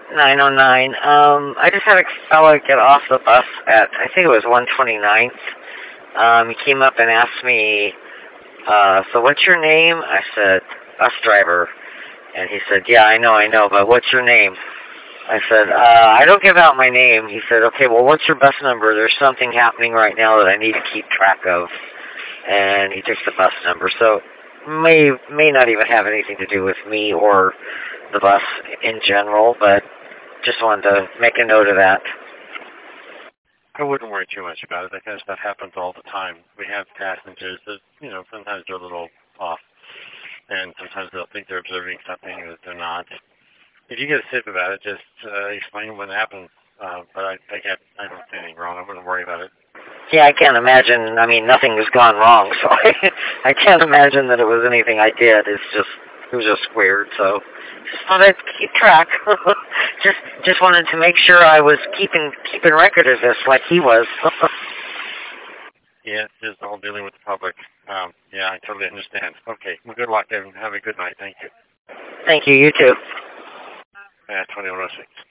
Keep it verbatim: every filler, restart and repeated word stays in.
nine oh nine. Um, I just had a fella get off the bus at, I think it was one twenty-ninth. Um, he came up and asked me, uh, so what's your name? I said, bus driver. And he said, yeah, I know, I know, but what's your name? I said, uh, I don't give out my name. He said, okay, well, what's your bus number? There's something happening right now that I need to keep track of. And he took the bus number. So may may not even have anything to do with me or the bus in general, but just wanted to make a note of that. I wouldn't worry too much about it. That kind of stuff happens all the time. We have passengers that, you know, sometimes they're a little off, and sometimes they'll think they're observing something that they're not. If you get a sip about it, just uh, explain what happened. Uh, but I, I, can't, I don't see anything wrong. I wouldn't worry about it. Yeah, I can't imagine. I mean, nothing has gone wrong, so I, I can't imagine that it was anything I did. It's just, it was just weird. So just thought I'd keep track. just, just wanted to make sure I was keeping keeping record of this like he was. Yeah, it's just all dealing with the public. Um, yeah, I totally understand. Okay, well, good luck and have a good night. Thank you. Thank you. You too. Yeah, twenty-one oh six.